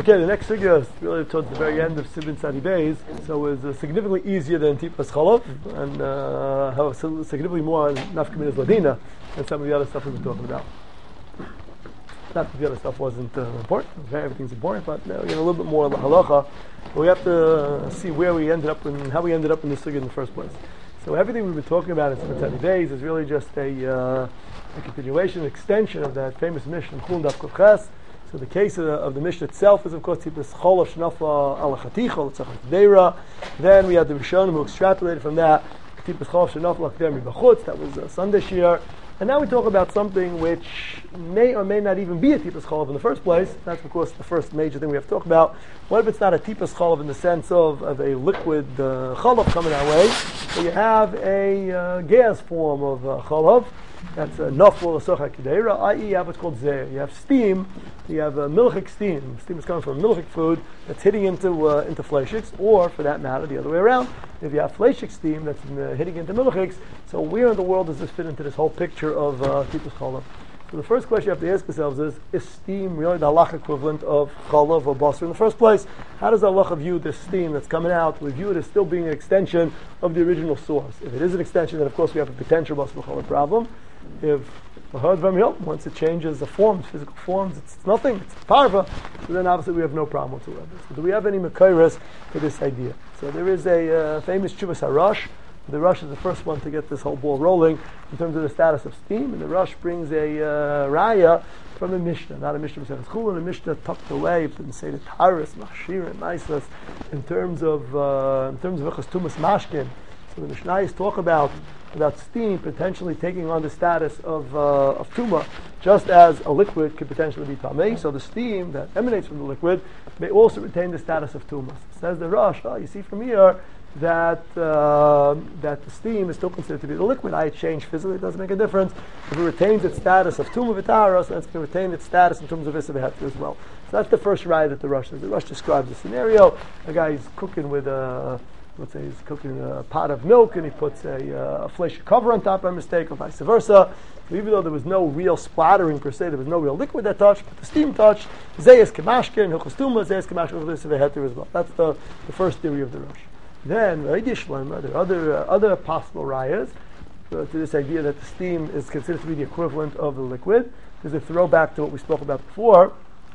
Okay, the next sugya is really towards the very end of Sibin Tzadi Beis, so it's significantly easier than Tipas Cholov, and have significantly more Nafkamin Ladina than some of the other stuff we've been talking about. Not that the other stuff wasn't important, everything's important, but a little bit more halacha. But we have to see where we ended up and how we ended up in this sugya in the first place. So everything we've been talking about in Sibin Tzadi Beis is really just a continuation, an extension of that famous Mishnah Chulin Daf Kuf Ches. So the case of the Mishnah itself is, of course, Tipas Cholov Shnafla Ala Chaticha L'Tzachar Kedera. Then we had the Rishonim who extrapolated from that Tipas Cholov Shnafla Kedera Mibachutz. That was Sunday Shir. And now we talk about something which may or may not even be a Tipas Cholov in the first place. That's, of course, the first major thing we have to talk about. What if it's not a Tipas Cholov in the sense of a liquid Cholov coming our way? So you have a gas form of Cholov. That's a nafla l'socha kedera, i.e. you have what's called zeir. You have steam, you have milchik steam. Steam is coming from milchik food that's hitting into fleishiks, or for that matter, the other way around. If you have fleishik steam that's hitting into milchiks, so where in the world does this fit into this whole picture of Tipas Cholov? So the first question you have to ask yourselves is steam really the halach equivalent of Cholov or basar in the first place? How does the halacha view this steam that's coming out? We view it as still being an extension of the original source. If it is an extension, then of course we have a potential basar Cholov problem. If once it changes the forms, physical forms, it's nothing, it's parva, so then obviously we have no problem whatsoever. So do we have any makairas for this idea? So there is a famous Chuvas HaRosh. The Rosh is the first one to get this whole ball rolling in terms of the status of steam, and the Rosh brings a raya from the Mishnah, not a Mishnah of Chulin, and a Mishnah tucked away, didn't say the Taurus, Machshir, and Maisas, in terms of Echas Tumas Mashkin. So the Mishnayos talk about steam potentially taking on the status of Tumah, just as a liquid could potentially be Tamei. So the steam that emanates from the liquid may also retain the status of Tumah. Says the Rosh, you see from here that the steam is still considered to be the liquid. I change physically, it doesn't make a difference. If it retains its status of Tumah V'Taros, then it's going to retain its status in terms of Issa V'Heter as well. So that's the first raya that the Rosh says. The Rosh describes the scenario. A guy is cooking with let's say he's cooking a pot of milk and he puts a flesh cover on top by mistake, or vice versa. So even though there was no real splattering per se, there was no real liquid that touched, but the steam touched. Zayas Kamashkin, Hilchos Tumah, Zayas Kamashkin, Issa V'Heter as well. That's the first theory of the Rosh. Then, there are other possible rayas to this idea that the steam is considered to be the equivalent of the liquid. There's a throwback to what we spoke about before.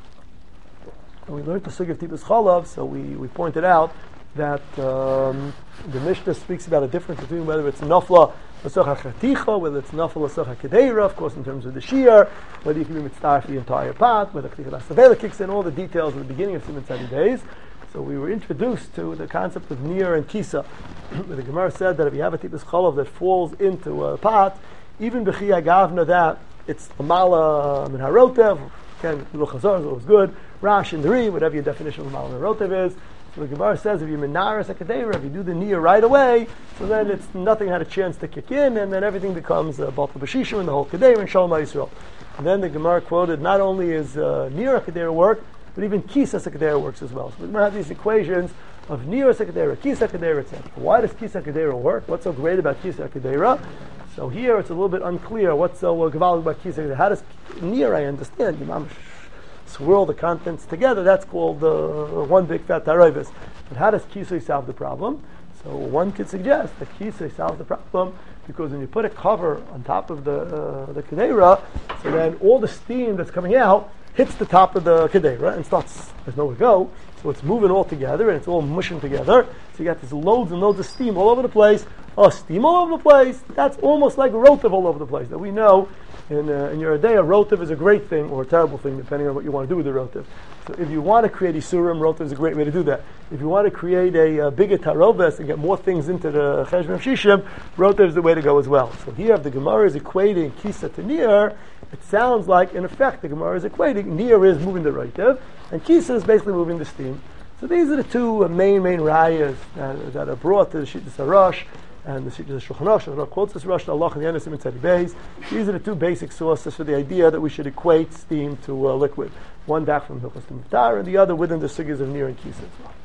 And we learned the sugya of Tipas Cholov, so we pointed out that the Mishnah speaks about a difference between whether it's nafla l'socha chaticha, whether it's nafla l'socha kedera, of course in terms of the shear, whether you can be mitzvah for the entire pot, whether chaticha l'asavela kicks in, all the details at the beginning of Sibin Tzadi Beis. So we were introduced to the concept of nir and kisa. The Gemara said that if you have a Tipas Cholov that falls into a pot, even b'chi agavna that it's amala min harotev, again, little chazar is always good, rash and dri, whatever your definition of amala min harotev is. So the Gemara says if you minaris akadera, if you do the nir right away, so then it's nothing had a chance to kick in, and then everything becomes batal b'shishim and the whole kadera and shalom Yisrael. And then the Gemara quoted not only is nir akadera work, but even Kisa Sekadera works as well. So we're going to have these equations of Nira Sekadera, Kisa Sekadera, etc. Why does Kisa Sekadera work? What's so great about Kisa Sekadera? So here it's a little bit unclear what's so gewaldig about Kisa Sekadera. How does Nira, I understand, you swirl the contents together, that's called one big fat taroivis. But how does Kisa solve the problem? So one could suggest that Kisa solves the problem because when you put a cover on top of the Kedera, so then all the steam that's coming out hits the top of the kedera and starts, there's nowhere to go, so it's moving all together and it's all mushing together. So you got these loads and loads of steam all over the place. Steam all over the place, that's almost like rotiv all over the place. That we know in your day, a rotiv is a great thing or a terrible thing, depending on what you want to do with the rotiv. So if you want to create isurim, rotiv is a great way to do that. If you want to create a bigger taroves and get more things into the cheshbon of shishim, rotiv is the way to go as well. So here, if the Gemara is equating kisa to nir, it sounds like, in effect, the Gemara is equating nir is moving the rotiv, and kisa is basically moving the steam. So these are the two main rayas that are brought to the Shittas HaRosh and the Shittas HaShulchan Aruch. Shulchan quotes this Rosh Allah and the end of Sibin Tzadi Beis. These are the two basic sources for the idea that we should equate steam to liquid. One back from Hilchos Tumah and the other within the sugyas of nir and kisa as well.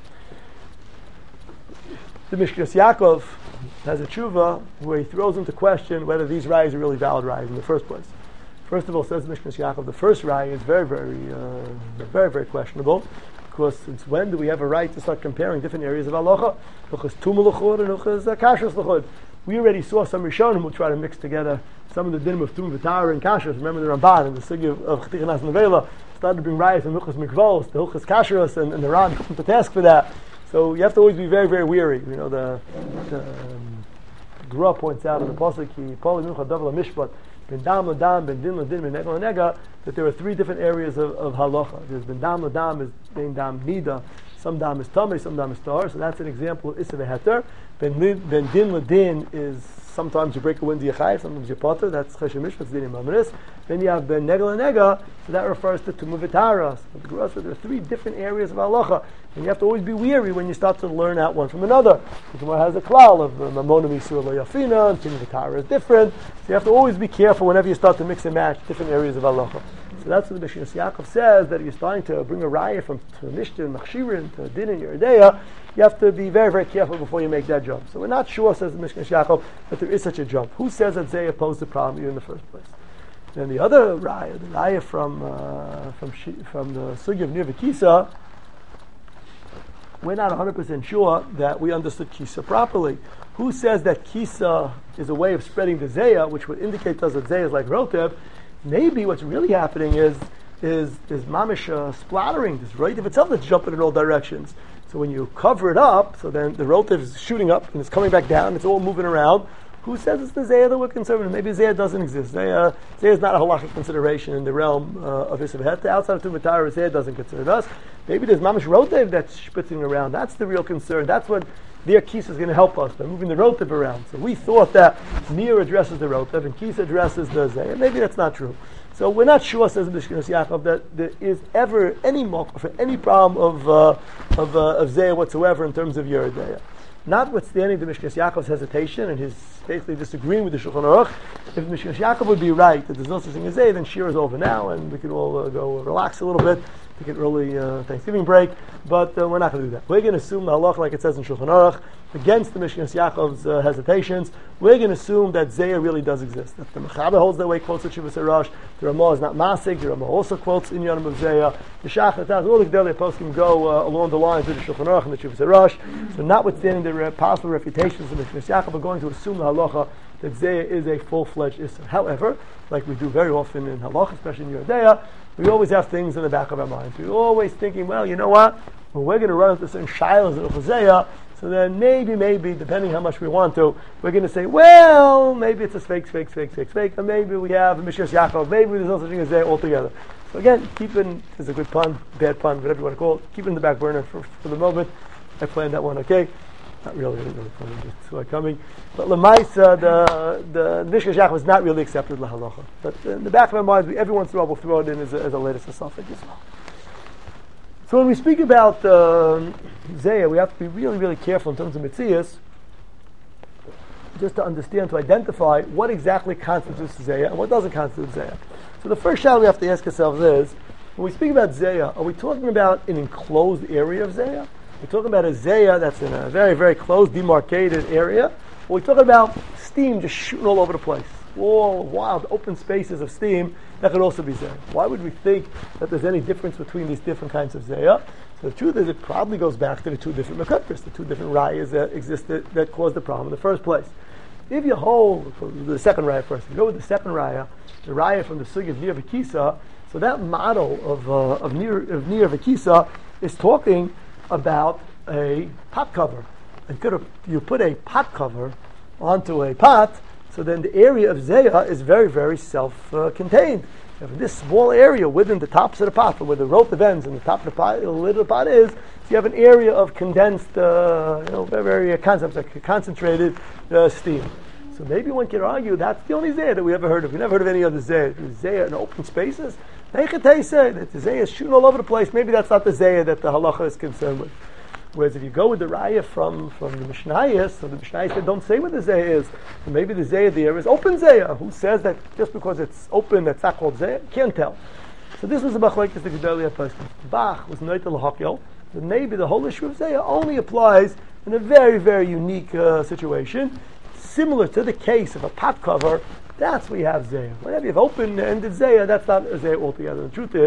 The Mishkas Yaakov has a tshuva where he throws into question whether these rayas are really valid rayas in the first place. First of all, says Mishkas Yaakov, the first raya is very, very questionable. Because since when do we have a right to start comparing different areas of halacha? Hilchos tumah l'chud and hilchos kashrus l'chud. We already saw some Rishonim who try to mix together some of the dinim of tumah v'tara and kashrus. Remember the Ramban and the sugi of Chaticha Nas Nevela started to bring rayas from hilchos mikvos, the hilchos kashrus, and the Ran took them to task for that. So you have to always be very, very wary. You know, the Gra points out in the pasuk, Poli Mincha Davar Mishpat, Ben Dam Ladam, Ben Din Ladin, Ben Nega Lanega, that there are three different areas of halacha. There's Ben Dam Ladam is Ben Dam Nida, some Dam is Tamei, some Dam is Tar. So that's an example of Issa V'Heter. Ben Din Ladin is sometimes you break a windy Yachai, sometimes you potter. That's Cheshem Mishpat, Din Imamanis. Then you have Ben Nega Lanega, so that refers to Tumah V'Tara. So there are three different areas of halacha. And you have to always be wary when you start to learn out one from another. The Gemara has a klal of Mamona Misur Lo Yafina, and Tumah V'Tara is different. So you have to always be careful whenever you start to mix and match different areas of halacha. So that's what the Mishnah Yaakov says, that you're starting to bring a raya from Mishnah and Machshirin to Din and Yeridea. You have to be very, very careful before you make that jump. So we're not sure, says the Mishnah Yaakov, that there is such a jump. Who says that Zayah posed the problem here in the first place? Then the other raya, the raya from the Sugi of Nir V'Kisa, we're not 100% sure that we understood Kisa properly. Who says that Kisa is a way of spreading the Zayah, which would indicate to us that Zayah is like Rotev? Maybe what's really happening is mamish splattering. This Rotev itself that's jumping in all directions. So when you cover it up, so then the Rotev is shooting up and it's coming back down, it's all moving around. Who says it's the Zayah that we're concerned with? Maybe Zayah doesn't exist. Zayah is not a halachic consideration in the realm of Issa V'Heter. Outside of Tumah V'Tara, Zayah doesn't consider us. Maybe there's mamish Rotev that's spitzing around. That's the real concern. That's what their Kisa is going to help us by moving the Rotev around. So we thought that Nir addresses the Rotev and Kisa addresses the Zayah. Maybe that's not true. So we're not sure, says the Mishnah Yaakov, that there is ever any mock for any problem of Zayah whatsoever in terms of Yeridea. Notwithstanding the Mishnah Yaakov's hesitation and his basically disagreeing with the Shulchan Aruch, if the Mishnah Yaakov would be right that there's no such thing as Zayah, then Shir is over now and we could all go relax a little bit, take an early Thanksgiving break, but we're not going to do that. We're going to assume the halach like it says in Shulchan Aruch, against the Mishnah Yaakov's hesitations. We're going to assume that Zayah really does exist. That the Mechaber holds that way, quotes the Shivas Harash. The Ramah is not Masik. The Ramah also quotes in Yonam of Zayah. The Shachat, all the Gedolei Poskim go along the lines of the Shulchan Aruch and the Shivas Harash. So notwithstanding the possible refutations of the Mishnah Yaakov, we're going to assume the halacha that Zayah is a full-fledged Isser. However, like we do very often in halacha, especially in Yeridea, we always have things in the back of our minds. We're always thinking, well, you know what? Well, we're going to run into certain shilas in Zayah. So then maybe, depending how much we want to, we're going to say, well, maybe it's a fake, or maybe we have a Mishnah Yaakov, maybe there's no such thing as Zayah altogether. So again, is a good pun, bad pun, whatever you want to call it, keep it in the back burner for the moment. I planned that one, okay? Not really, I didn't really plan it, just saw it coming. But Lamaisa, the Mishnah Yaakov is not really accepted lahalacha. But in the back of our minds, every once in a while we'll throw it in as a latest suffix as well. So when we speak about Zayah, we have to be really, really careful in terms of Metzias, just to understand, to identify what exactly constitutes Zayah and what doesn't constitute Zayah. So the first shot we have to ask ourselves is, when we speak about Zayah, are we talking about an enclosed area of Zayah? We're talking about a Zayah that's in a very, very close, demarcated area? Or we're talking about steam just shooting all over the place? All wild, open spaces of steam, that could also be Zayah. Why would we think that there's any difference between these different kinds of Zayah? So the truth is, it probably goes back to the two different Mekutris, the two different rayas that existed that caused the problem in the first place. If you hold the second raya first, you go with the second raya, the raya from the Sugi of Nir V'Kisa, so that model of Nir V'Kisa is talking about a pot cover. And you put a pot cover onto a pot, so then the area of Zayah is very, very self-contained. You have this small area within the tops of the pot, where the rope ends and the top of the pot, the lid of the pot is, so you have an area of condensed, very, very concentrated steam. So maybe one can argue that's the only Zayah that we ever heard of. We never heard of any other Zayah. Zayah in open spaces. That the Zayah is shooting all over the place. Maybe that's not the Zayah that the halacha is concerned with. Whereas if you go with the raya from the Mishnayos, so the Mishnayos said, don't say what the Zayah is. So maybe the Zayah there is open Zayah. Who says that just because it's open, that's not called Zayah? Can't tell. So this was a machlokes the Gedolei Poskim. Bach was noitel l'hakyol. That maybe the whole issue of Zayah only applies in a very, very unique situation. Similar to the case of a pot cover, that's where you have Zayah. Whenever you have open-ended Zayah, that's not a Zayah altogether. The truth is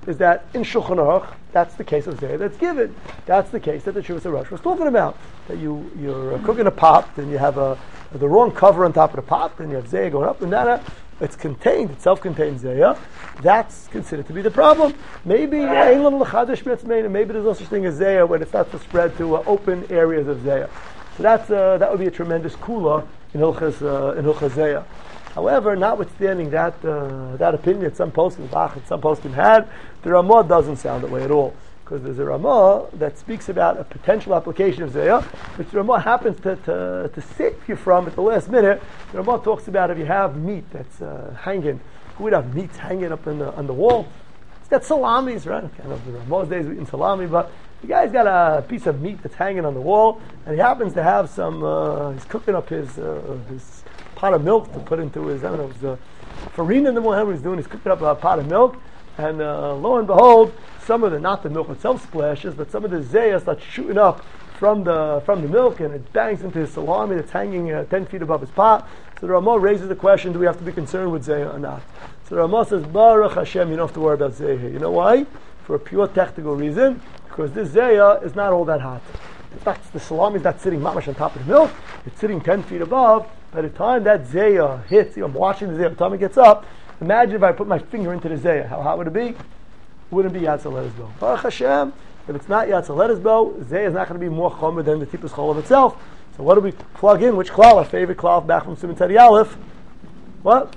is that in Shulchan Aruch, that's the case of Zayah that's given. That's the case that the Chuvas HaRosh was talking about. That you're cooking a pot, and you have the wrong cover on top of the pot, and you have Zayah going up and down. It's contained, it's self-contained Zayah. That's considered to be the problem. Maybe maybe there's no such thing as Zayah when it starts to spread to open areas of Zayah. So that would be a tremendous kula in Hilchas Zayah. However, notwithstanding that opinion that some poskim had, the Ramah doesn't sound that way at all. Because there's a Ramah that speaks about a potential application of Zayah, which the Ramah happens to save you from at the last minute. The Ramah talks about if you have meat that's hanging, who would have meat hanging up on the wall? It's got salamis, right? I don't know if the Ramah's days we eat salami, but the guy's got a piece of meat that's hanging on the wall, and he happens to have he's cooking up his pot of milk to put into his, farina in the morning, he's cooking up a pot of milk, and lo and behold, some of not the milk itself splashes, but some of the zayah starts shooting up from the milk, and it bangs into his salami that's hanging 10 feet above his pot. So the Ramah raises the question, do we have to be concerned with zayah or not? So the Ramah says, Baruch Hashem, you don't have to worry about zayah here. You know why? For a pure technical reason, because this zayah is not all that hot. In fact, the salami is not sitting mamash on top of the milk, it's sitting 10 feet above. By the time that zayah hits, I'm watching the zayah, by the time it gets up, imagine if I put my finger into the zayah, how hot would it be? It wouldn't be Yatzel Letisbo. Baruch Hashem, if it's not Yatzel Letisbo, zayah is not going to be more chomer than the Tippus Cholav itself. So what do we plug in? Which klal? Our favorite klal back from Siman Tzadi Aleph. What?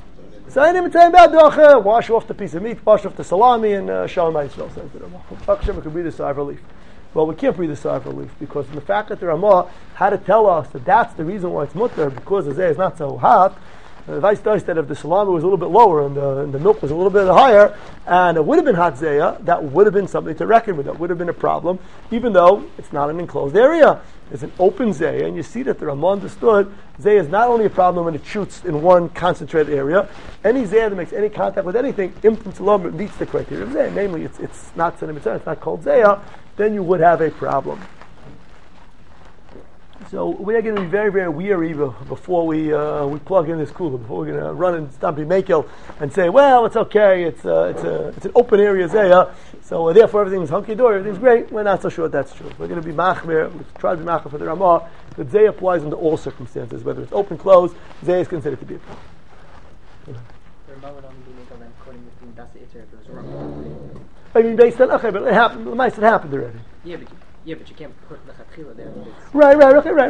Wash off the piece of meat, wash off the salami, and Shalom Yisrael says the Ramah. Baruch Hashem, we could breathe a sigh of relief. Well, we can't breathe a sigh of relief because the fact that the Ramah had to tell us that that's the reason why it's mutter, because the zayah is not so hot. The vice does that if the salami was a little bit lower and the milk was a little bit higher, and it would have been hot zayah, that would have been something to reckon with. That would have been a problem, even though it's not an enclosed area. It's an open zayah, and you see that the Ramah understood zayah is not only a problem when it shoots in one concentrated area. Any zayah that makes any contact with anything, imtim meets the criteria of zayah. Namely, it's not sentimental, it's not called zayah. Then you would have a problem. So we are going to be very, very weary before we plug in this cooler, before we're going to run and Stampy Mekel and say, well, it's okay, it's an open area zayah, so therefore everything's hunky-dory, everything's great. We're not so sure that's true. We're going to be machmir, we'll try to be machmir for the Ramah, that zayah applies under all circumstances, whether it's open, closed, zayah is considered to be a problem. The Ramah would only be legal then according to Das Itzer if it was wrong. I mean, based on, okay, but it happened, the mice, it happened already. Yeah, but you can't put the chatchila there. Right. Okay, right.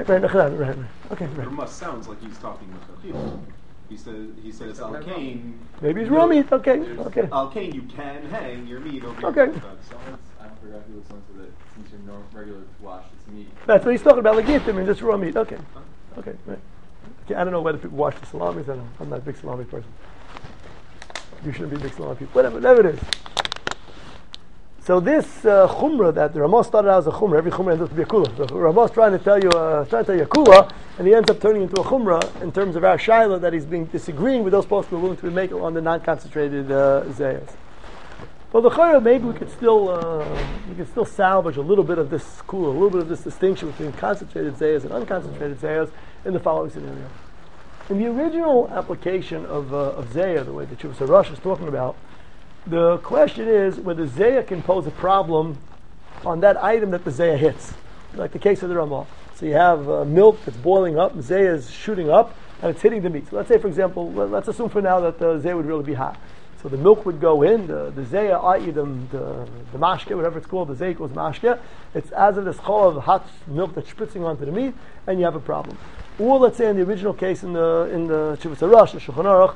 Okay, right. It must sounds like he's talking with chatchila. He said it's alkane. Maybe it's raw meat. Okay. Alkane, you can hang your meat over okay. your I forgot who was onto that. Since you're regular wash, it's meat. That's what he's talking about. Like I mean, just raw meat. Okay, right. Okay, I don't know whether people wash the salamis. I don't know. I'm not a big salami person. You shouldn't be a big salami people. Whatever it is. So this chumrah that the Ramah started out as a chumrah, every chumrah ends up to be a kula. The Ramah is trying to tell you a kula, and he ends up turning into a chumrah in terms of our shaila that he's disagreeing with those folks who are willing to make it on the non-concentrated zayas. Well, the chayra, maybe we could still salvage a little bit of this kula, a little bit of this distinction between concentrated zayas and unconcentrated zayas in the following scenario. In the original application of zayah, the way the Chuvas HaRosh is talking about, the question is whether zayah can pose a problem on that item that the zayah hits, like the case of the Ramah. So you have milk that's boiling up, zayah is shooting up, and it's hitting the meat. So let's say, for example, let's assume for now that the zayah would really be hot. So the milk would go in, the zayah, i.e. the mashke, whatever it's called, the zayah equals mashke. It's as if this chol of hot milk that's spritzing onto the meat, and you have a problem. Or let's say in the original case in the Chuvas HaRosh, the Shulchan Aruch,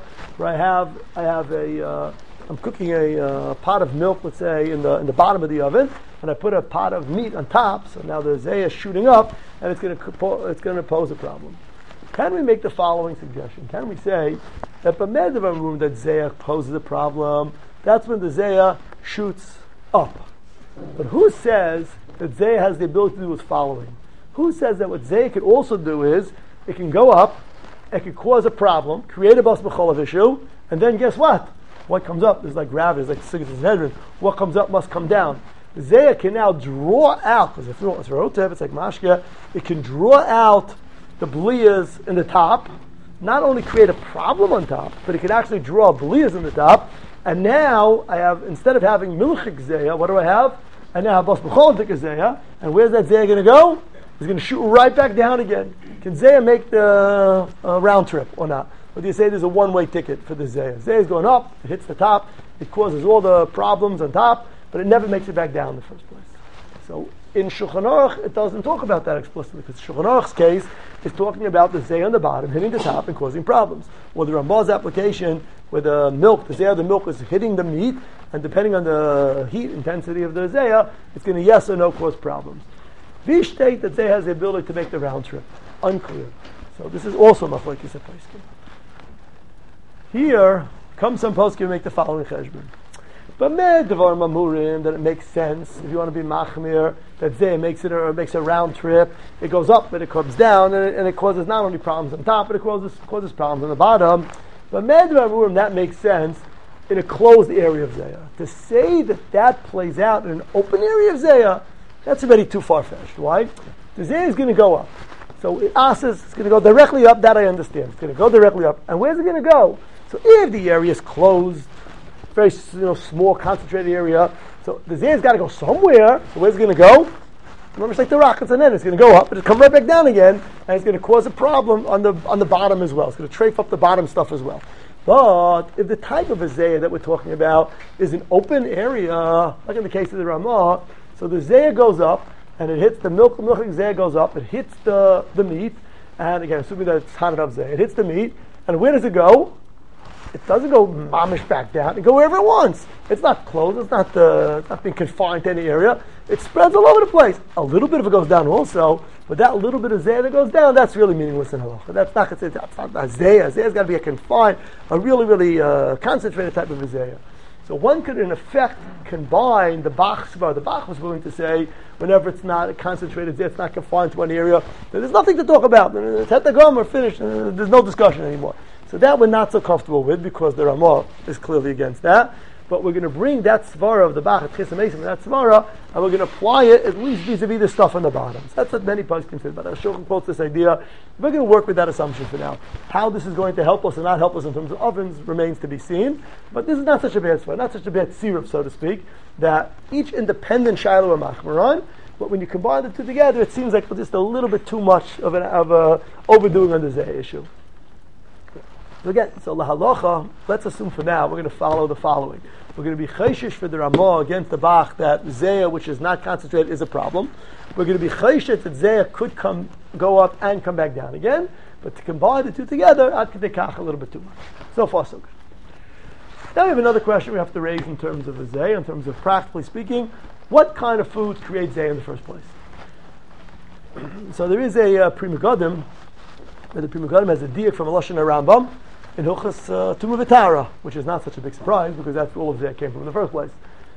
where I'm cooking a pot of milk, let's say, in the bottom of the oven, and I put a pot of meat on top. So now the zayah is shooting up, and it's going to pose a problem. Can we make the following suggestion? Can we say that b'med of a room that zayah poses a problem? That's when the zayah shoots up. But who says that zayah has the ability to do the following? Who says that what zayah can also do is it can go up, it can cause a problem, create a bas b'cholav issue, and then guess what? What comes up is like gravity, it's like Sigas Hedron. What comes up must come down. The zayah can now draw out, because if it's rotev, it's like mashke, it can draw out the bliyas in the top, not only create a problem on top, but it can actually draw bliyas in the top, And now I have, instead of having milchik zeya, what do I have? I now have bas b'chol zeya. And where's that zeya going to go? It's going to shoot right back down again. Can zeya make the round trip or not? Or do you say there's a one-way ticket for the zeya? Zeya is going up, it hits the top, it causes all the problems on top, but it never makes it back down in the first place. So in Shulchan Aruch, it doesn't talk about that explicitly, because Shulchan Aruch's case is talking about the zeya on the bottom hitting the top and causing problems. Or the Ramah's application, where the zeya of the milk is hitting the meat, and depending on the heat intensity of the zeya, it's going to yes or no cause problems. We state that zeya has the ability to make the round trip. Unclear. So this is also machlokes poskim. Here comes some poskim make the following cheshbon. But devar mamurim, that it makes sense if you want to be machmir, that zeya makes a round trip. It goes up, but it comes down, and it causes not only problems on top, but it causes problems on the bottom. But devar mamurim, that makes sense in a closed area of zeya. To say that plays out in an open area of zeya, that's already too far-fetched. Why? The zeya is going to go up. So asas, it's going to go directly up, that I understand. It's going to go directly up. And where's it going to go? So if the area is closed, very small, concentrated area, so the zeya's got to go somewhere. So where's it going to go? Remember, it's like the rockets, and then it's going to go up, but it'll come right back down again, and it's going to cause a problem on the bottom as well. It's going to trafe up the bottom stuff as well. But if the type of a zeya that we're talking about is an open area, like in the case of the Ramah, so the zeya goes up, and it hits the milchik zeya goes up, it hits the meat, and again, assuming that it's hot enough zeya, it hits the meat, and where does it go? It doesn't go mamish back down. It go wherever it wants. It's not closed. It's not being confined to any area. It spreads all over the place. A little bit of it goes down also, but that little bit of zeya that goes down, that's really meaningless in halacha. That's not a zeya. Zeya's got to be a confined, a really, really concentrated type of a zeya. So one could, in effect, combine the Bach Svar. The Bach was willing to say, whenever it's not a concentrated zeya, it's not confined to one area, there's nothing to talk about. It's had to go, we're finished. There's no discussion anymore. So that we're not so comfortable with, because the Ramah is clearly against that. But we're going to bring that svara of the Bach, that svara, and we're going to apply it at least vis-a-vis the stuff on the bottom. So that's what many poskim say. But Shulchan quotes this idea. We're going to work with that assumption for now. How this is going to help us and not help us in terms of ovens remains to be seen. But this is not such a bad svara, not such a bad syrup, so to speak, that each independent shiloh or machmaran. But when you combine the two together, it seems like just a little bit too much of a overdoing on the zeya issue. So again, lahalacha, let's assume for now we're going to follow the following. We're going to be chayshish for the Ramah against the Bach that zeya, which is not concentrated, is a problem. We're going to be chayshish that zeya could go up and come back down again. But to combine the two together, ad kedei kach a little bit too much. So far, so good. Now we have another question we have to raise in terms of a zeya, in terms of practically speaking, what kind of foods create zeya in the first place? So there is a Pri Megadim, where the Pri Megadim has a diak from a Lashon Rambam in Hilchas Tumah V'Tara, which is not such a big surprise because that's where all of that came from in the first place.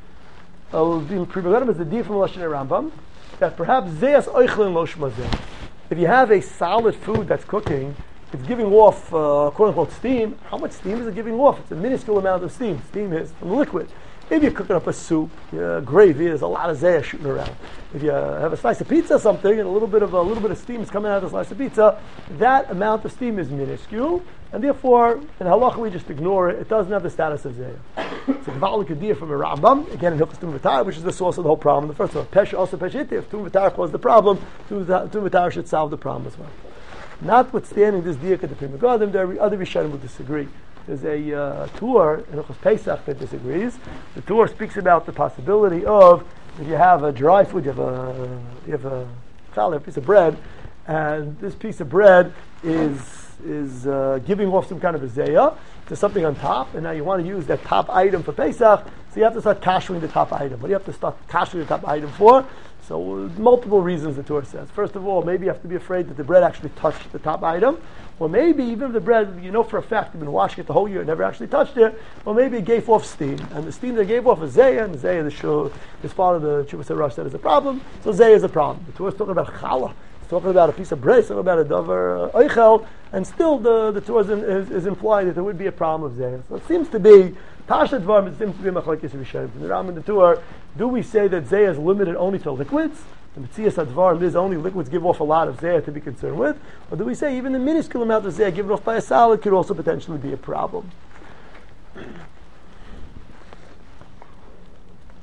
The Pri Megadim has a diak from a Lashon Rambam that perhaps zeyas oichlin lo shmazeh. If you have a solid food that's cooking, it's giving off quote unquote steam. How much steam is it giving off? It's a minuscule amount of steam. Steam is from the liquid. If you're cooking up a soup, gravy, there's a lot of zeya shooting around. If you have a slice of pizza or something, and a little bit of steam is coming out of the slice of pizza, that amount of steam is minuscule, and therefore, in halacha we just ignore it. It doesn't have the status of zeya. It's a Gvalik Adiyah from a Rambam, again in Hilchas Tumah V'Tara, which is the source of the whole problem. The first one, Pesha also Pesha Iti. If Tumah V'Tara caused the problem, Tumah V'Tara should solve the problem as well. Notwithstanding this diak at the Pri Megadim, there are other Rishonim will disagree. There's a tour in Hilchos Pesach that disagrees. The tour speaks about the possibility of, if you have a dry food, you have a challah, a piece of bread, and this piece of bread is giving off some kind of a zeya to something on top, and now you want to use that top item for Pesach, so you have to start kashering the top item. What do you have to start kashering the top item for? So multiple reasons the Torah says. First of all, maybe you have to be afraid that the bread actually touched the top item. Or maybe even if the bread, you know for a fact, you've been washing it the whole year and never actually touched it, or maybe it gave off steam. And the steam that gave off is zeya, and the zeya, this part of the Chuvas HaRosh said is a problem, so zeya is a problem. The Torah is talking about challah. It's talking about a piece of bread, it's talking about a davar oichel, and still the Torah is implying that there would be a problem of zeya. So it seems to be, Tasha Dvarim, it seems to be a machlokes Rishonim. From the Ram and the Torah, do we say that zeya is limited only to liquids? The Metzias Advarim is only liquids give off a lot of zeya to be concerned with? Or do we say even the minuscule amount of zeya given off by a salad could also potentially be a problem?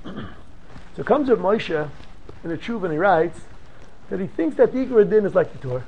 So comes Rav Moshe in a tshuva and he writes that he thinks that the Ikar Din is like the Torah.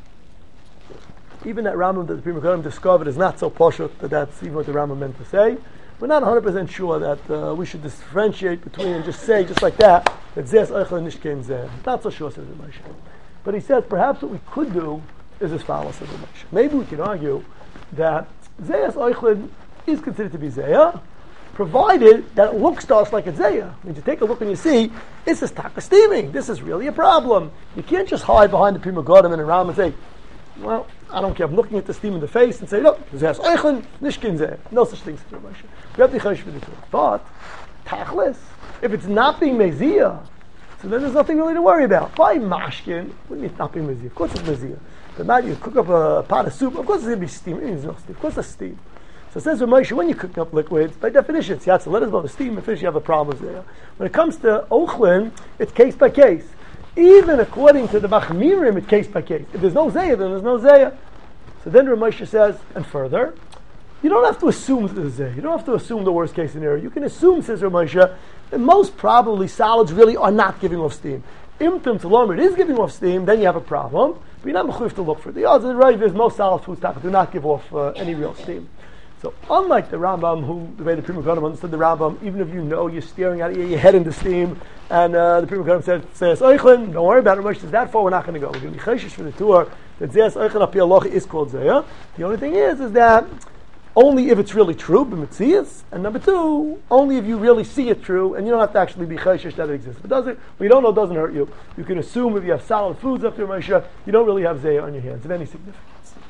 Even that Rambam that the Pri Megadim discovered is not so poshut that that's even what the Rambam meant to say. We're not 100% sure that we should differentiate between and just say, just like that Zeh Eichel Nishkein Zeh. Not so sure, says Rav Moshe. But he says perhaps what we could do is as follows, says Rav Moshe. Maybe we can argue that Zeh Eichel is considered to be Zeh, provided that it looks to us like it's Zeh. When you take a look and you see, this is taka steaming. This is really a problem. You can't just hide behind the Pri Megadim and Rambam and say, well, I don't care. I'm looking at the steam in the face and say, look, Zeh Eichel Nishkein Zeh. No such thing, says Rav Moshe. We have to chayish for the Torah. But tachlis, if it's not being mezia, so then there's nothing really to worry about. Why mashkin? What do you mean it's not being mezia? Of course it's mezia. The night you cook up a pot of soup, of course it's going to be steam. There's no steam. Of course it's steam. So it says Rav Moshe, when you cook up liquids, by definition, it's yatzah. Let us know the steam and finish. You have a problem there. When it comes to ochlin, it's case by case. Even according to the machmirim, it's case by case. If there's no zayah, then there's no zayah. So then Rav Moshe says, and further, you don't have to assume that there's zayah. You don't have to assume the worst case scenario. You can assume, says Rav Moshe, that most probably solids really are not giving off steam. Imtum talomer, it is giving off steam, then you have a problem. But you're not mechuyev to look for it. The odds are right, there's most solid foods that do not give off any real steam. So unlike the Rambam, who the way the Pri Megadim understood the Rambam, even if you know you're staring at your head into steam, and the Pri Megadim says Eichlin, don't worry about it. Rav Moshe says that far we're not going to go. We're going to be chayshish for the tour that Zeh Eichlin api halacha is called Zeh. The only thing is that only if it's really true, b'metzias, and number two, only if you really see it true, and you don't have to actually be chayshish that it exists. But doesn't, what you don't know doesn't hurt you. You can assume if you have solid foods up there, Moshe, you don't really have Zeh on your hands of any significance.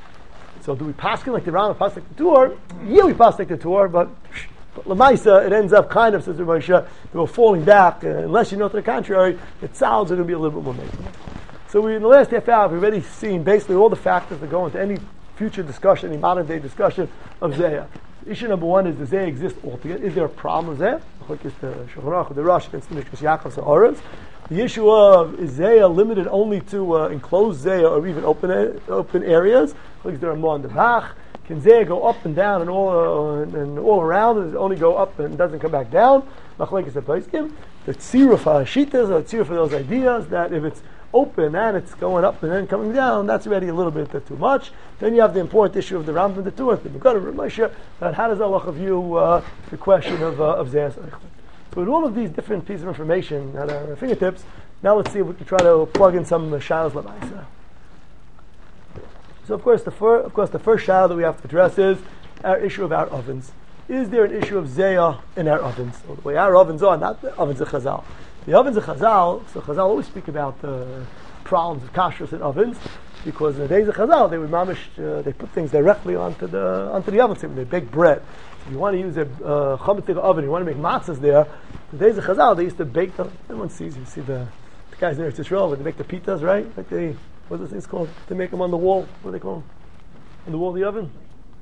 So do we pass like the Rambam, pass like the Torah? Yeah, we pass like the Torah, but Lamaisa, it ends up kind of, says Rav Moshe, they were falling back, unless you know to the contrary, the sounds are going to be a little bit more making. So in the last half hour, we've already seen basically all the factors that go into any future discussion, any modern day discussion of Zeh. Issue number one is, does Zeh exist altogether? Is there a problem with Zeh? Like it's the Shulchan Aruch, the Rosh against the Mishkas Yaakov Sa'aras. The issue of, is Zeh limited only to enclosed Zeh or even open areas? Like there are more on the Bach. Can Zeh go up and down and all around? Does it only go up and doesn't come back down? Like it's a Paiskim. The Tzira for Hashitas, or Tzira for those ideas that if it's open and it's going up and then coming down, that's already a little bit too much. Then you have the important issue of the Rambam and the Torah. You've got to Moshe that how does Allah view the question of Zeh Eichel? So with all of these different pieces of information at our fingertips, now let's see if we can try to plug in some shalos l'maisa. So of course the first shalo that we have to address is our issue of our ovens. Is there an issue of Zeh in our ovens? So the way our ovens are, not the ovens of Chazal. The ovens of Chazal, so Chazal always speak about the problems of kashrus in ovens, because in the days of Chazal they would mamish, they put things directly onto the oven. So they bake bread. If you want to use a chametz oven, you want to make matzahs there. In the days of Chazal, they used to bake them. Everyone sees, you see the guys in Eretz Yisrael, where they make the pitas, right? Like they, what are those things called? They make them on the wall. What do they call them? On the wall of the oven?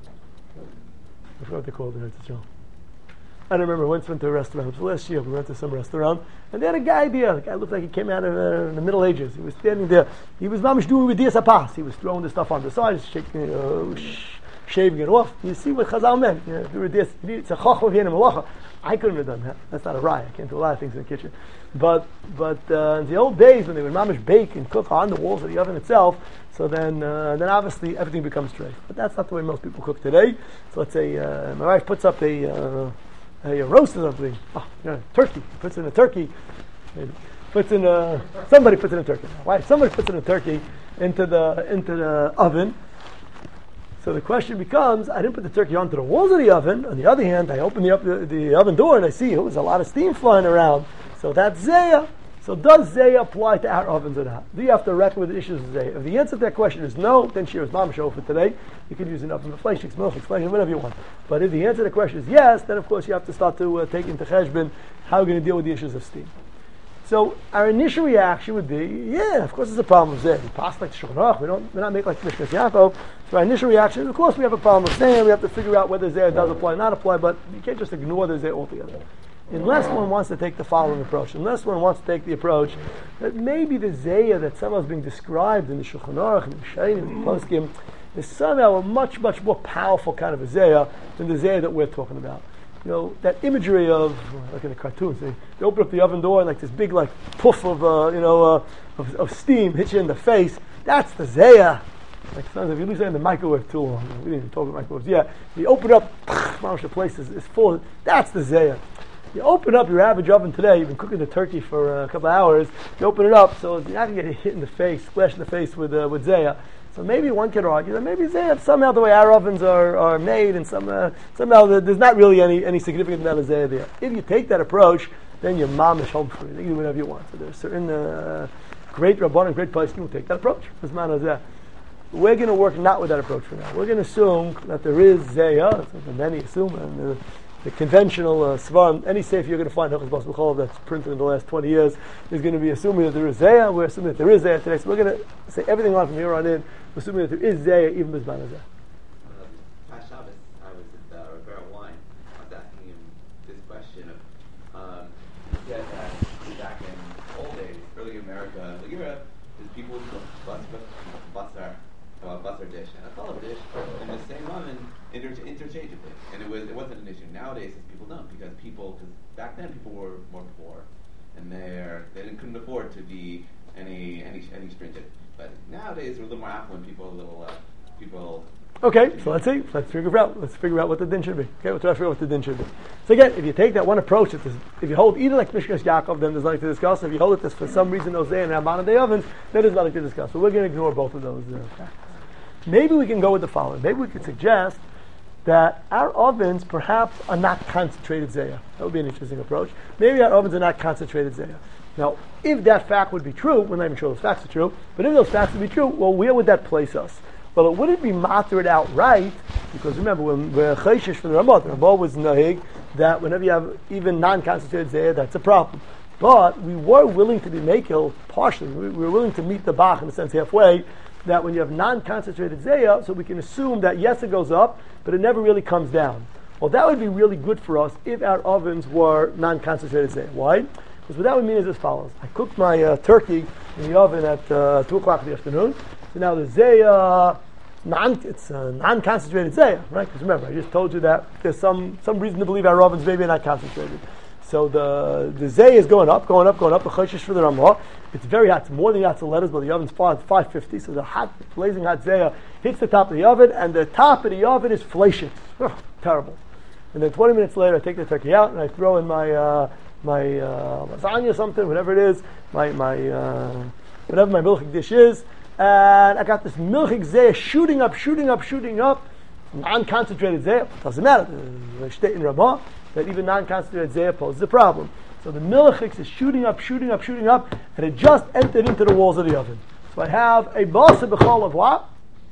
I forgot what they called in Eretz Yisrael. I don't remember. I once went to a restaurant. It was last year. We went to some restaurant, and they had a guy there. The guy looked like he came out of the Middle Ages. He was standing there. He was mamish doing with dias hapas. He was throwing the stuff on the side, shaking, shaving it off. You see what Chazal meant. It's a chachma of yenim malacha. I couldn't have done that. That's not a raya. I can't do a lot of things in the kitchen. But in the old days when they would mamish bake and cook on the walls of the oven itself, so then obviously everything becomes treif. But that's not the way most people cook today. So let's say my wife puts up a roast or something. Turkey. Puts in a turkey. Somebody puts in a turkey. Why? Somebody puts in a turkey into the oven. So the question becomes, I didn't put the turkey onto the walls of the oven. On the other hand, I open the oven door and I see there's a lot of steam flying around. So that's Zeh. So does Zeh apply to our ovens or not? Do you have to reckon with the issues of Zeh? If the answer to that question is no, then Shir is Mamash show for today. You can use an oven for fleishik, milchik, whatever you want. But if the answer to the question is yes, then of course you have to start to take into cheshbon how you're going to deal with the issues of steam. So our initial reaction would be, yeah, of course there's a problem with Zeh. We pass like the Shulchan Aruch, we're not make like Mishkas Yaakov. So our initial reaction is, of course we have a problem with Zeh, we have to figure out whether Zeh does apply or not apply, but you can't just ignore the Zeh altogether. Unless one wants to take the following approach, unless one wants to take the approach that maybe the Zeh that somehow is being described in the Shulchan Aruch, in the Shainim, in the Poskim, is somehow a much, much more powerful kind of a Zeh than the Zeh that we're talking about. that imagery of, like in a cartoon, say, you open up the oven door and like this big like puff of of steam hits you in the face. That's the zayah. Like sometimes if you leave that in the microwave too long, we didn't even talk about microwaves. Yeah, you open up, the place is full. That's the zayah. You open up your average oven today. You've been cooking the turkey for a couple of hours. You open it up, so you're not going to get hit in the face, splash in the face with zayah. So maybe one could argue that maybe zayah, somehow the way our ovens are made, and somehow there's not really any significant amount of zayah there. If you take that approach, then your mom is home free. You can do whatever you want. So there's certain great rabbanim, great places who will take that approach. This man is there. We're going to work not with that approach for now. We're going to assume that there is zayah. That's what many assume, and the conventional svarim, any sefer you're going to find Hilchos Bas B'chol that's printed in the last 20 years is going to be assuming that there is zayah. We're assuming that there is zayah today. So we're going to say everything on from here on in, assuming that there is zayah even b'zman hazeh. Past Shabbos, I was at Rivera Wine. I was asking him this question of, he said that back in old days, early America, like Europe, there's people who cook basar dish and a challah dish in the same oven interchangeably, and it wasn't an issue. Nowadays, people don't, because back then people were more poor, and couldn't afford to be any stringent. But nowadays, we're a little more affluent. People. Okay, so let's see. Let's figure out what the din should be. Okay, we'll try to figure out what the din should be. So again, if you take that one approach, if you hold either like Mishkas Yaakov, then there's nothing to discuss. If you hold it this for some reason those day and Rabbanan day ovens, then there's nothing to discuss. So we're going to ignore both of those factors. Maybe we can go with the following. Maybe we could suggest that our ovens perhaps are not concentrated zayah. That would be an interesting approach. Maybe our ovens are not concentrated zayah. Now, if that fact would be true, we're not even sure those facts are true, but if those facts would be true, well, where would that place us? Well, it wouldn't be matter it outright, because remember, when we're chayshish for the Ramah was nahig that whenever you have even non-concentrated zayah, that's a problem. But we were willing to be makil partially. We were willing to meet the bach in a sense halfway, that when you have non-concentrated zayah, so we can assume that yes, it goes up, but it never really comes down. Well, that would be really good for us if our ovens were non-concentrated zayah. Why? Because what that would mean is as follows. I cooked my turkey in the oven at 2 o'clock in the afternoon. So now the zayah, it's non-concentrated zayah, right? Because remember, I just told you that there's some reason to believe our ovens maybe are not concentrated. So the zayah is going up, the choshesh for the Ramah. It's very hot. It's more than Yatzel letters, but the oven's 550. So the blazing hot zayah hits the top of the oven, and the top of the oven is fleishit. Terrible. And then 20 minutes later, I take the turkey out and I throw in my lasagna or something, whatever it is, my whatever my milchik dish is, and I got this milchik zayah shooting up, non-concentrated zayah. Doesn't matter. The state in Ramah that even non-concentrated zayah poses a problem. So the milchik is shooting up, and it just entered into the walls of the oven. So I have a basar b'chol of what?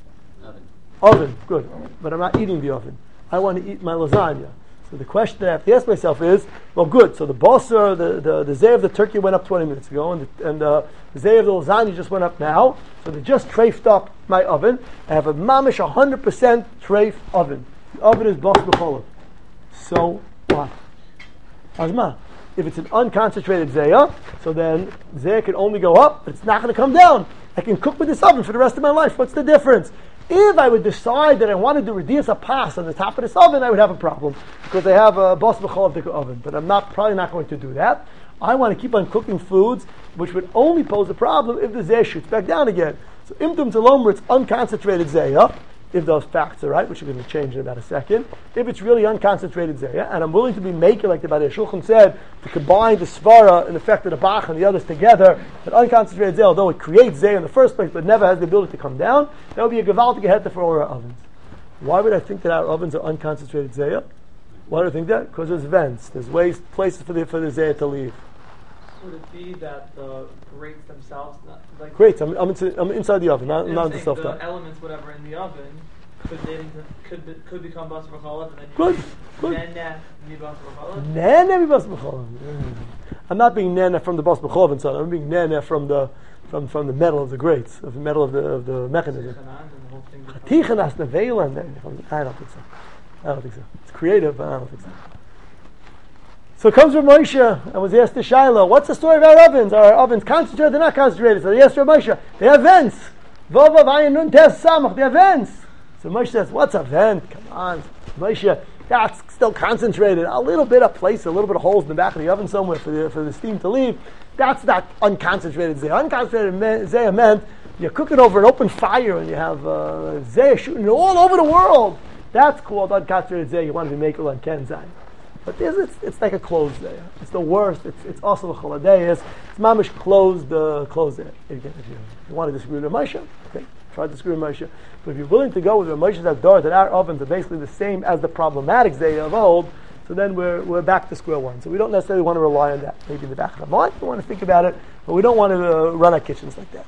Oven. Good. But I'm not eating the oven. I want to eat my lasagna. So the question that I have to ask myself is, well, good. So the basar, the zayah of the turkey went up 20 minutes ago, and the zayah of the lasagna just went up now. So they just trafed up my oven. I have a mamish 100% trafe oven. The oven is basar b'chol. So what? Azma. If it's an unconcentrated zayah, so then zayah can only go up, but it's not going to come down. I can cook with this oven for the rest of my life. What's the difference? If I would decide that I wanted to reduce a pas on the top of this oven, I would have a problem because I have a basar b'chol of the oven. But I'm probably not going to do that. I want to keep on cooking foods which would only pose a problem if the zayah shoots back down again. So imtum tzalom, where it's unconcentrated zayah, if those facts are right, which are going to change in about a second. If it's really unconcentrated zayah, and I'm willing to be making, like the Badei Shulchan said, to combine the svara and the effect of the bach and the others together, that unconcentrated zayah, although it creates zayah in the first place, but never has the ability to come down, that would be a gewaltige heta for all our ovens. Why would I think that our ovens are unconcentrated zayah? Why do I think that? Because there's vents, there's places for the zayah to leave. Would it be that the grates themselves, like grates? I'm inside the oven, not the stuff. The elements, whatever, in the oven could become basar b'chol, and then good. Nene mi basar b'chol. Nene mi basar b'chol. I'm not being nene from the basar b'chol inside. I'm being nene from the metal of the grates, of the metal of the mechanism. Chatichanas neveilan. I don't think so. It's creative, but I don't think so. So comes Rav Moshe and was asked to Shiloh, what's the story of our ovens? Are our ovens concentrated or not concentrated? So they asked Rav Moshe, they have vents. Vav ayin nun tes samach, they have vents. So Moshe says, what's a vent? Come on. Moshe, that's still concentrated. A little bit of place, a little bit of holes in the back of the oven somewhere for the steam to leave. That's not unconcentrated zayah. Unconcentrated zayah meant you cook it over an open fire and you have zayah shooting all over the world. That's called unconcentrated zayah. You want to be makel on ken zayah. But this, it's like a closed zayah. It's the worst. It's also a choladeyas. It's mamish closed zayah. Again, if you want to disagree with Moshe, okay, try to disagree with Moshe. But if you're willing to go with Moshe's Agdar that our ovens are basically the same as the problematic zayah of old, so then we're back to square one. So we don't necessarily want to rely on that. Maybe in the back of our mind, we want to think about it, but we don't want to run our kitchens like that.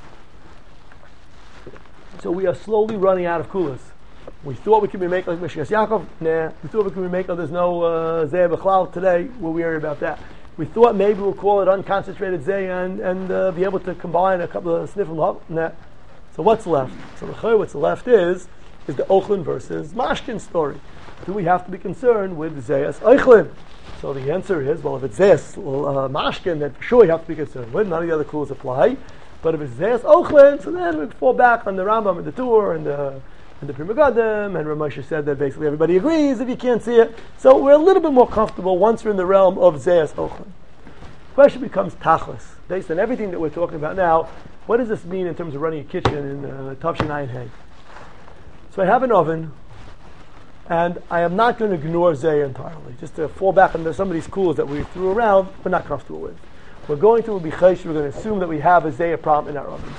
So we are slowly running out of kulas. We thought we could be making like Mishkas Yaakov. Nah. We thought we could be making there's no zayah b'chlal today. We'll worry about that. We thought maybe we'll call it unconcentrated zayah and be able to combine a couple of sniffim. Nah. So what's left? So what's left is the Ochlin versus Mashkin story. Do we have to be concerned with zayas Ochlin? So the answer is, well, if it's zayas Mashkin, then for sure you have to be concerned with. None of the other clues apply. But if it's zayas Ochlin, so then we fall back on the Rambam and the Tur and the Pri Megadim, and Ramosha said that basically everybody agrees if you can't see it. So we're a little bit more comfortable once we're in the realm of Zayas Ochlin. The question becomes tachlis. Based on everything that we're talking about now, what does this mean in terms of running a kitchen in Tavshin Ayin Hay? So I have an oven, and I am not going to ignore Zayah entirely. Just to fall back into some of these cools that we threw around, we're not comfortable with. We're going to be chaysh, we're going to assume that we have a Zayah problem in our ovens.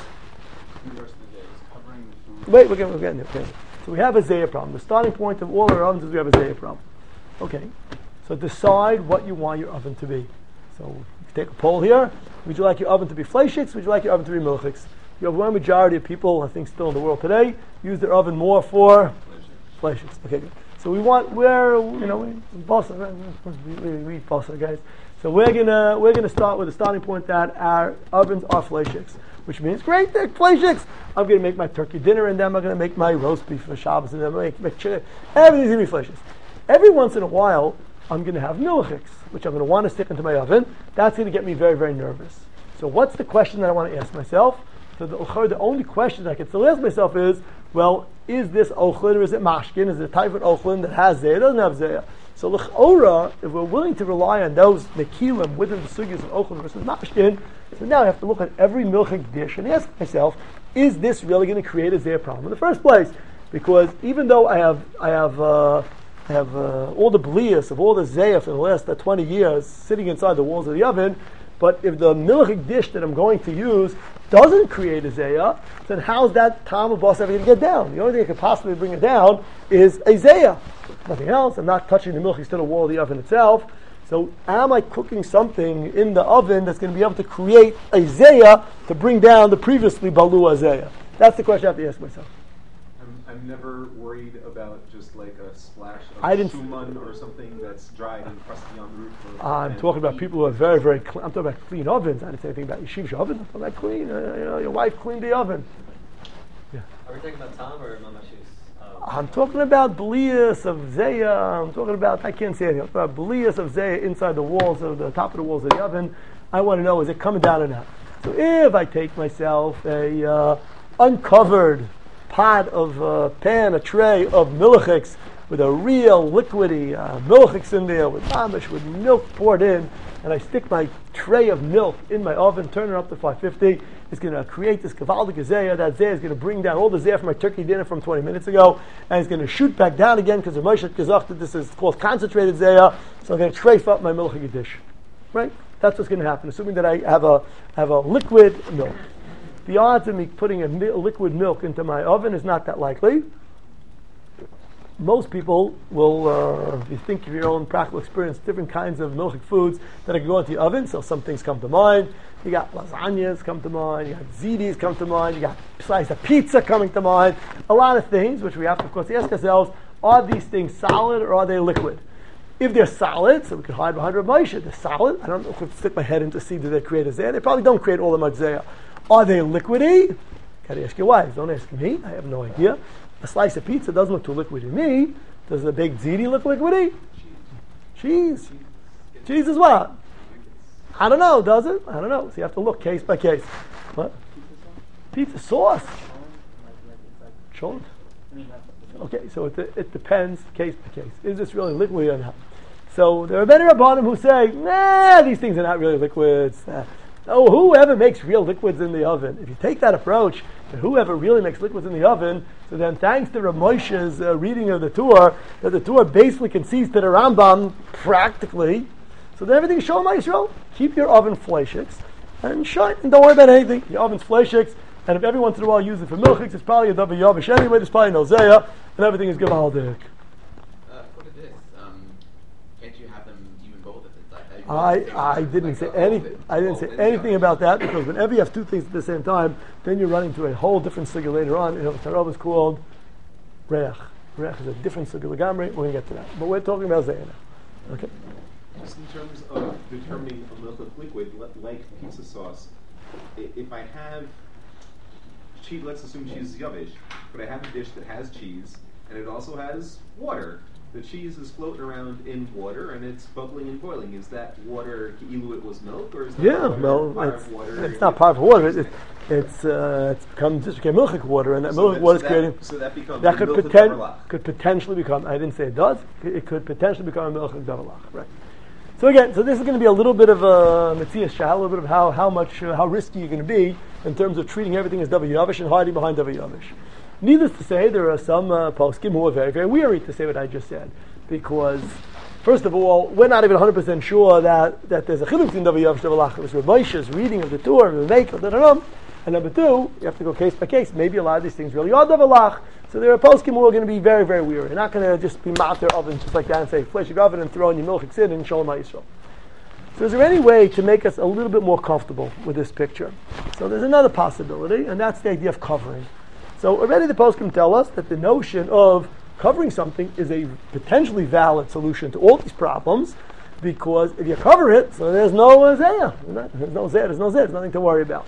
Wait, we're getting there. Okay. So we have a zayah problem. The starting point of all our ovens is we have a zayah problem. Okay. So decide what you want your oven to be. So take a poll here. Would you like your oven to be fleishiks? Would you like your oven to be milchiks? The overwhelming majority of people, I think, still in the world today, use their oven more for fleishiks. Okay. Good. So we eat bossa, guys. So we're gonna start with the starting point that our ovens are fleishiks. Which means, great, they're fleishiks. I'm going to make my turkey dinner in them. I'm going to make my roast beef for Shabbos in them. I'm going to make chicken. Everything's going to be fleishiks. Every once in a while, I'm going to have milchiks, which I'm going to want to stick into my oven. That's going to get me very, very nervous. So what's the question that I want to ask myself? So the only question I can still ask myself is, well, is this ochlin or is it mashkin? Is it a type of ochlin that has zayah, doesn't have zayah? So l'chora, if we're willing to rely on those mekilim within the sugyas of ochlin versus mashkin, so now I have to look at every milchik dish and ask myself, is this really going to create a zayah problem in the first place? Because even though I have all the blias of all the zayah for the last 20 years sitting inside the walls of the oven, but if the milchik dish that I'm going to use doesn't create a zayah, then how's that tam of boss ever going to get down? The only thing that could possibly bring it down is a zayah. Nothing else. I'm not touching the milchiks to the wall of the oven itself. So am I cooking something in the oven that's going to be able to create a zayah to bring down the previously balua zayah? That's the question I have to ask myself. I'm never worried about just like a splash of shuman or something that's dried and crusty on the roof. I'm talking about people who are very, very clean. I'm talking about clean ovens. I didn't say anything about yeshiva oven. I'm talking about clean. Your wife cleaned the oven. Yeah. Are we talking about Tom or mamashis? I'm talking about blias of zayah. I'm talking about, I can't say anything. I'm talking about blias of zayah inside the walls of the top of the walls of the oven. I want to know, is it coming down or not? So if I take myself a uncovered pot of pan, a tray of milchiks with a real liquidy milchiks in there with mamish, with milk poured in, and I stick my tray of milk in my oven, turn it up to 550, it's going to create this kavaldik zayah. That zayah is going to bring down all the zayah from my turkey dinner from 20 minutes ago, and it's going to shoot back down again because the Moshe Gezach that this is called concentrated zayah, so I'm going to treif up my milchik dish. Right? That's what's going to happen, assuming that I have a liquid milk. The odds of me putting a liquid milk into my oven is not that likely. Most people will, if you think of your own practical experience, different kinds of milchik foods that can go into the oven. So some things come to mind. You got lasagnas come to mind. You got ziti's come to mind. You got a slice of pizza coming to mind. A lot of things, which we have to, of course, ask ourselves, are these things solid or are they liquid? If they're solid, so we could hide behind Rav Moshe, they're solid. I don't know if I could stick my head in to see do they create a zayah. They probably don't create all that much zayah. Are they liquidy? Got to ask your wives. Don't ask me. I have no idea. A slice of pizza doesn't look too liquidy to me. Does the baked ziti look liquidy? Cheese. Cheese is what? I don't know. Does it? I don't know. So you have to look case by case. What? Pizza sauce. Cholent. Okay, so it depends case by case. Is this really liquid or not? So there are many Rabbanim who say, nah, these things are not really liquids. Whoever makes real liquids in the oven, if you take that approach, whoever really makes liquids in the oven, so then thanks to Rav Moshe's reading of the Torah, that the Torah basically concedes to the Rambam practically, so then everything is Shalom Yisrael. Keep your oven fleishiks and shine, and don't worry about anything. Your oven's fleishiks, and if every once in a while you use it for milchiks, it's probably a Davar Yavish anyway, there's probably no Zayah, and everything is Gemal Dik. What is this? Can't you have them even both if it's like that? I didn't say anything. I didn't say anything about that, because whenever you have two things at the same time, then you're running to a whole different sugya later on. You know, the Tarot is called Reach. Reach is a different sugya legamri. We're going to get to that, but we're talking about Zayah now. Okay. Just in terms of determining a milk liquid, like pizza sauce, if I have cheese, let's assume cheese is yavish, but I have a dish that has cheese and it also has water. The cheese is floating around in water and it's bubbling and boiling. Is that water ilu it was milk, or is that part of water? It's not part of water. It's become milchik water, and that milchik water is creating. So that becomes that could potentially become. I didn't say it does. It could potentially become a milchik davalach, right? So again, this is going to be a little bit of a Metzias Shah, a little bit of how risky you're going to be in terms of treating everything as Davar Yavish and hiding behind Davar Yavish. Needless to say, there are some poskim who are very, very weary to say what I just said, because first of all, we're not even 100% sure that there's a chiluk between Davar Yavish and Davar Lach. It was Rav Moshe's reading of the Torah, the Meikah, and number two, you have to go case by case. Maybe a lot of these things really are Davar Lach. So there are poskim who are going to be very, very weary. They're not going to just be matter oven just like that and say, flesh your oven and throw in your milk in and Shalom Yisrael. So is there any way to make us a little bit more comfortable with this picture? So there's another possibility, and that's the idea of covering. So already the poskim tell us that the notion of covering something is a potentially valid solution to all these problems, because if you cover it, so there's no zayah. There's nothing to worry about.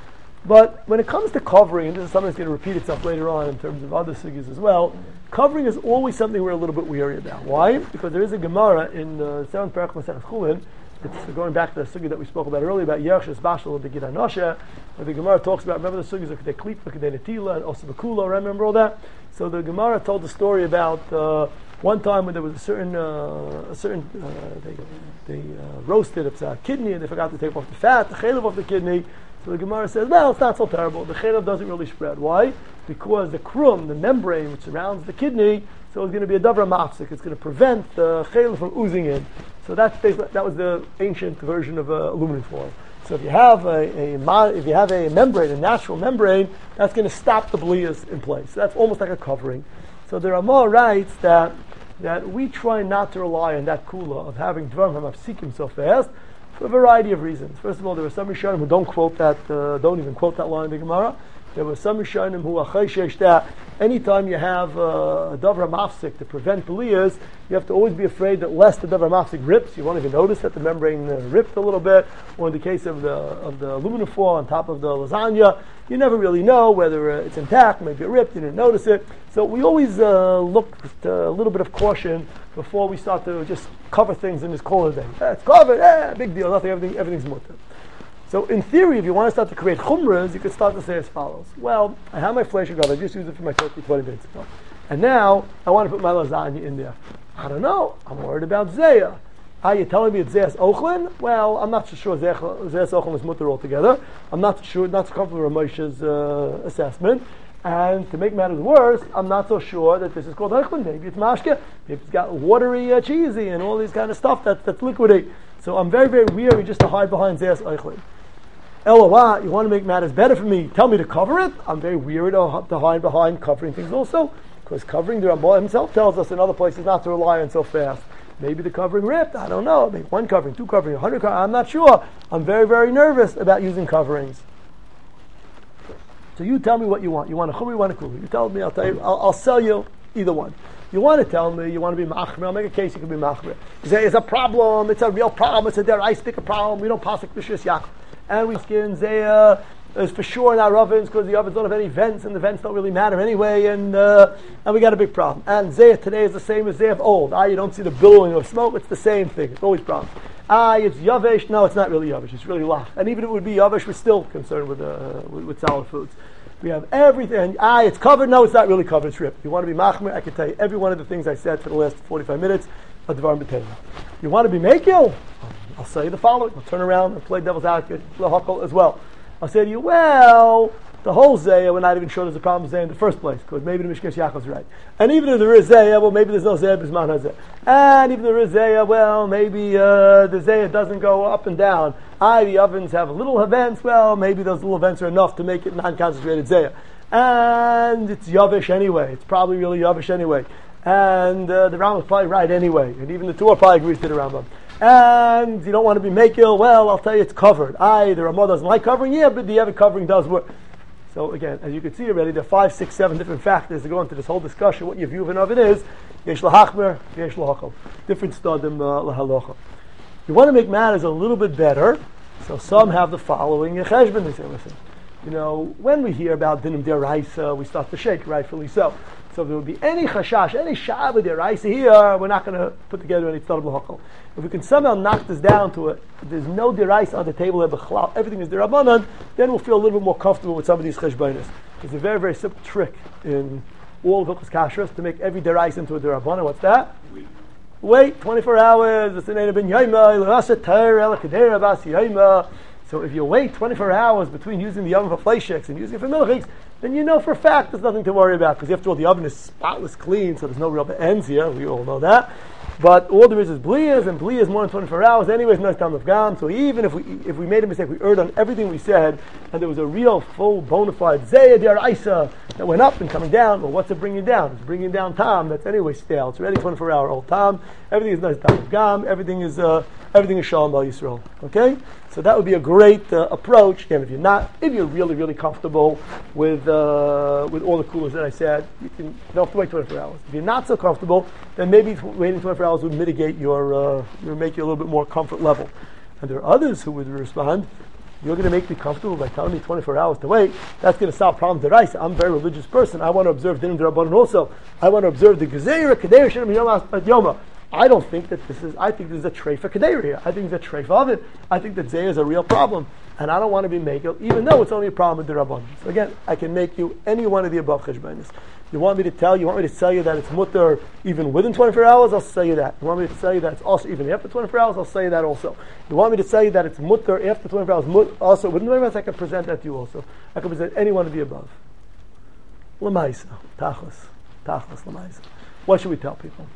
But when it comes to covering, and this is something that's going to repeat itself later on in terms of other sugyas as well, covering is always something we're a little bit weary about. Why? Because there is a Gemara in 7th Perek Masechet Chulin. It's going back to the sugya that we spoke about earlier about Yershus Bashal of the Gid HaNoshe, where the Gemara talks about, remember the sugyas of Kedei Klip, Kedei Netila, and also the Kula, remember all that? So the Gemara told the story about one time when there was a certain they roasted a kidney and they forgot to take off the fat, the chaylev of the kidney. So the Gemara says, well, it's not so terrible. The chaylev doesn't really spread. Why? Because the krum, the membrane which surrounds the kidney, so it's going to be a davar mafsik. It's going to prevent the chaylev from oozing in. So that was the ancient version of aluminum foil. So if you have a membrane, a natural membrane, that's going to stop the blias in place. So that's almost like a covering. So the Ramah writes that we try not to rely on that kula of having dvarim hamafsikim so fast for a variety of reasons. First of all, there were some Rishonim who don't even quote that line in the Gemara. There were some Rishonim who achaysheish that anytime you have a davar mafsik to prevent blias, you have to always be afraid that lest the davar mafsik rips, you won't even notice that the membrane ripped a little bit. Or in the case of the aluminum foil on top of the lasagna, you never really know whether it's intact, maybe it ripped, you didn't notice it. So we always look with a little bit of caution before we start to just cover things and just call it a day. It's covered, big deal, nothing, everything's mutter. So in theory, if you want to start to create chumras, you could start to say as follows. Well, I have my flesh and I just used it for my turkey 20 minutes ago. And now, I want to put my lasagna in there. I don't know. I'm worried about zayah. Are you telling me it's zayas ochlin? Well, I'm not so sure zayas ochlin is mutter altogether. I'm not so comfortable with Moshe's assessment. And to make matters worse, I'm not so sure that this is called ochlin. Maybe it's mashke. Maybe it's got watery, cheesy, and all these kind of stuff that's liquidy. So I'm very, very weary just to hide behind zayas ochlin. LOA, you want to make matters better for me, tell me to cover it. I'm very weary to hide behind covering things also, because covering, the Ramah himself tells us in other places not to rely on so fast. Maybe the covering ripped, I don't know, maybe one covering, two covering, 100 covering, I'm not sure. I'm very, very nervous about using coverings. So you tell me what you want. You want a chumri, you want a kuli. You tell me, I'll tell you, I'll sell you either one. You want to tell me, you want to be machmer, I'll make a case you can be machmer. You say, it's a problem, it's a real problem, it's a derais stick a problem, we don't pass it b'shus yach. And we skin zayah is for sure in our ovens because the ovens don't have any vents and the vents don't really matter anyway, and we got a big problem. And zayah today is the same as zayah of old. You don't see the billowing of smoke, it's the same thing, it's always problems. It's yavesh, no, it's not really yavesh, it's really lach. And even if it would be yavesh, we're still concerned with solid foods. We have everything. It's covered. No, it's not really covered. It's ripped. You want to be machmer? I can tell you every one of the things I said for the last 45 minutes. Advar b'teva. You want to be mekil? I'll say you the following. I'll turn around and play devil's advocate, lahakol as well. I'll say to you, well, the whole Zayah, we're not even sure there's a problem with Zayah in the first place, because maybe the Mishkesh Yaakov's right. And even if there is Zayah, well, maybe there's no Zayah Bisman HaZeh. And even if there is Zayah, well, maybe the Zayah doesn't go up and down. The ovens have little events, well, maybe those little events are enough to make it non-concentrated Zayah. And it's Yavish anyway. It's probably really Yavish anyway. And the Rambam is probably right anyway. And even the Torah probably agrees to the Rambam. And you don't want to be makil, well, I'll tell you it's covered. The Ramah doesn't like covering, but the other covering does work. So again, as you can see already, there are 5, 6, 7 different factors that go into this whole discussion. What your view of an oven is, yesh lahachmer, yesh lahachal. Different stadim lahalocha. You want to make matters a little bit better, so some have the following cheshbon. They say, listen, when we hear about dinim deraisa, we start to shake, rightfully so. So if there would be any chashash, any sha'ab deraisa here, we're not going to put together any stadim lahachal. If we can somehow knock this down to it, there's no deraisa on the table, everything is derabanan, then we'll feel a little bit more comfortable with some of these cheshbonis. It's a very, very simple trick in all of Hilchos Kashrus to make every deraisa into a derabanan. What's that? Wait 24 hours. So if you wait 24 hours between using the oven for fleishiks and using it for milchiks, then you know for a fact there's nothing to worry about, because after all, the oven is spotless clean, so there's no real ends here. We all know that. But all there is bliyas, and bliyas more than 24 hours. Anyways, no time of gam. So even if we made a mistake, we erred on everything we said, and there was a real, full, bona fide zayah deraisa that went up and coming down. Well, what's it bringing down? It's bringing down tam. That's anyway stale. It's already 24-hour-old tam. Everything is nice time of gam. Everything is shalom al Yisrael. Okay. So that would be a great approach. Again, if you're really, really comfortable with all the coolers that I said, you don't have to wait 24 hours. If you're not so comfortable, then maybe waiting 24 hours would mitigate make you a little bit more comfort level. And there are others who would respond, you're going to make me comfortable by telling me 24 hours to wait. That's going to solve problems deraisa. I'm a very religious person. I want to observe dinim d'rabbanan also. I want to observe the gezeira kedei shem yom ad yoma. I don't think that I think this is a tray for Kederi. I think it's a tray for Ovid. I think that Zayah is a real problem. And I don't want to be Mekel, even though it's only a problem with the Rabban. So again, I can make you any one of the above cheshbonis. You want me to tell you that it's mutter even within 24 hours? I'll say you that. You want me to tell you that it's also even after 24 hours? I'll say you that also. You want me to tell you that it's mutter after 24 hours, also within 24 hours? I can present that to you also. I can present any one of the above. L'maisa. Tachlis, l'maisa. What should we tell people?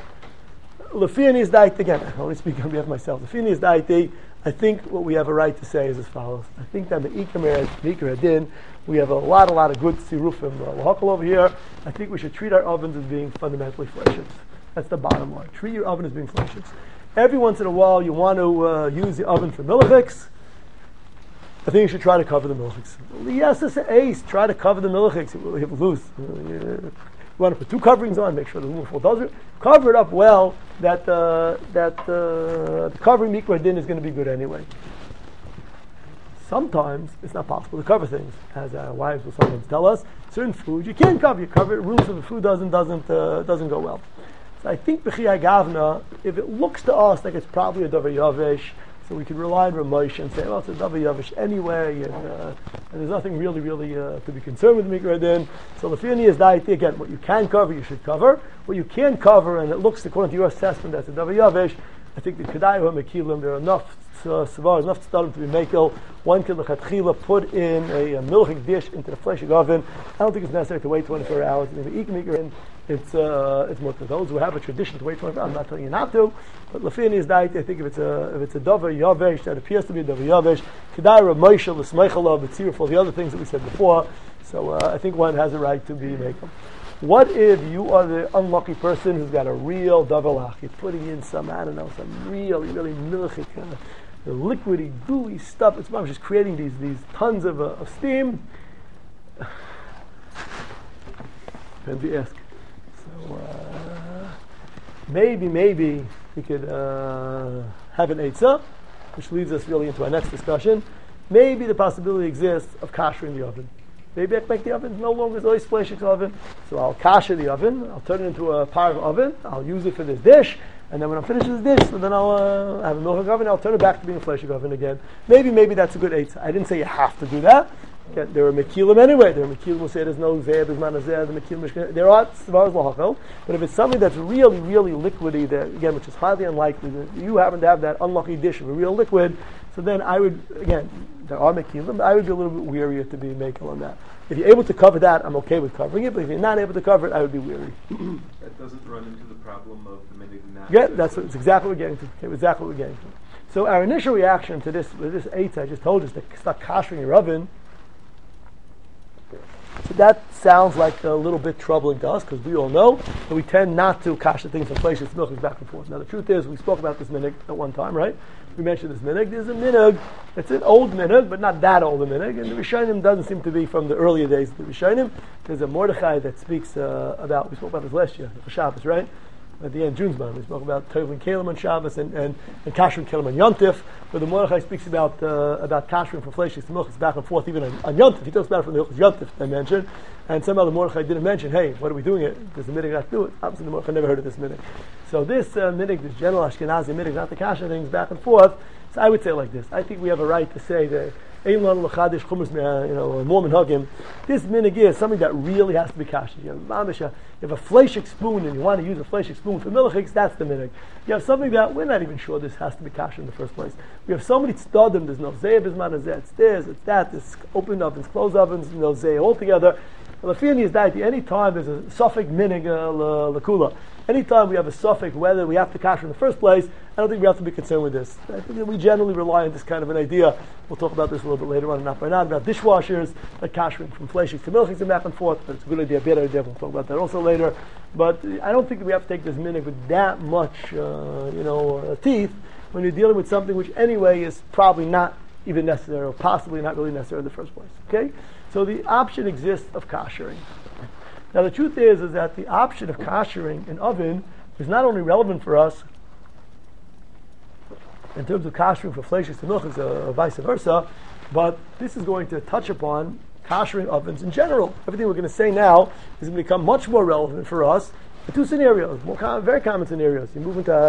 Lefini is daiti, again, I only speak on behalf of myself. Lefini is daiti. I think what we have a right to say is as follows. I think that Me'ikar Hadin, we have a lot of good sirufim lahakal over here. I think we should treat our ovens as being fundamentally fleishiks. That's the bottom line. Treat your oven as being fleishiks. Every once in a while, you want to use the oven for milchiks. I think you should try to cover the milchiks. Yes, it's an ace. Try to cover the milchiks. You will loose. You want to put 2 coverings on, make sure the room full does it. Cover it up well, that the covering mikra din is going to be good anyway. Sometimes it's not possible to cover things, as our wives will sometimes tell us. Certain food you can't cover. You cover it, rooms of the food doesn't go well. So I think b'chiyai gavna, if it looks to us like it's probably a davar yavish, so we could rely on Ramosh and say, well, it's a davar yavish anyway, and there's nothing really to be concerned with mikra din. So lefini is daiti, again, what you can cover, you should cover. What you can't cover, and it looks according to your assessment that's a davar yavish, I think the kedayu mekilim, there are enough savars, enough studim to be makel. One could lechatchila put in a milchik dish into the fleshig oven. I don't think it's necessary to wait 24 hours. It's more to those who have a tradition to wait 24 hours. I'm not telling you not to, but lefini is daiti. I think if it's a davar yavesh that appears to be a davar yavesh, kedai Ramosha l'smeichalav b'tzir for the other things that we said before. So I think one has a right to be makel. What if you are the unlucky person who's got a real davar lach? You're putting in some really milchik, the liquidy, gooey stuff. It's just creating these tons of steam. And we ask. So maybe we could have an eitzah, which leads us really into our next discussion. Maybe the possibility exists of kashering the oven. Maybe I make the oven no longer always fleshik oven, so I'll kasher the oven. I'll turn it into a parv oven. I'll use it for this dish, and then when I'm finished with this dish, so then I'll have a milchik oven. I'll turn it back to being a fleshik oven again. Maybe that's a good eitzah. I didn't say you have to do that, Again, there are mekilim anyway. There are mekilim who say there's no zeh, there's not a zeh, the mekilim mishkan. There are svaras lahachel, but if it's something that's really, really liquidy, that again, which is highly unlikely, that you happen to have that unlucky dish of a real liquid, so then I would, again, there are mekilim, but I would be a little bit wearier to be makel on that. If you're able to cover that, I'm okay with covering it, but if you're not able to cover it, I would be weary. That doesn't run into the problem of the minig not. Yeah, that's exactly what we're getting to. Okay, exactly what we're getting to. So our initial reaction to this eight I just told us to start kashering your oven. So that sounds like a little bit troubling to us because we all know that we tend not to kasher things from places milk back and forth. Now the truth is, we spoke about this minig at one time, right? We mentioned this minig. There's a minig. It's an old minig, but not that old a minig. And the Rishonim doesn't seem to be from the earlier days of the Rishonim. There's a Mordechai that speaks about. We spoke about this last year for Shabbos, right? At the end, June's month, we spoke about Tovlin Kalim on Shabbos and Kashrun Kalim on Yontif, where the Mordechai speaks about Kashrun from Fleishik to Milchus back and forth, even on Yontif. He talks about it from the Hilchos Yontif, I mentioned, and somehow the Mordechai didn't mention, hey, what are we doing it? Does the minig not do it? Obviously, the Mordechai never heard of this minig. So this minig, this general Ashkenazi minig, not the Kashrun things back and forth, so I would say like this. I think we have a right to say that Mormon Hagim. This minig is something that really has to be kasher. You have a fleishik spoon and you want to use a fleishik spoon for milchiks, that's the minig. You have something that we're not even sure this has to be kasher in the first place. We have so many tzadim, there's no zeh, bisman, it's this, it's that, it's open ovens, closed ovens, no zeh altogether. Well, the feeling is that any time there's a suffix minig lakula, anytime we have a suffix whether we have to kasher in the first place, I don't think we have to be concerned with this. I think that we generally rely on this kind of an idea. We'll talk about this a little bit later on, not by now, about dishwashers, like kashering from fleishik to milchiks and back and forth, but it's a good idea, better idea, we'll talk about that also later. But I don't think that we have to take this minig with that much, teeth when you're dealing with something which anyway is probably not even necessary, or possibly not really necessary in the first place. Okay? So the option exists of kashering. Now the truth is that the option of kashering in oven is not only relevant for us in terms of kashering for fleishik to milchiks, vice versa, but this is going to touch upon kashering ovens in general. Everything we're going to say now is going to become much more relevant for us in two scenarios, very common scenarios. You move into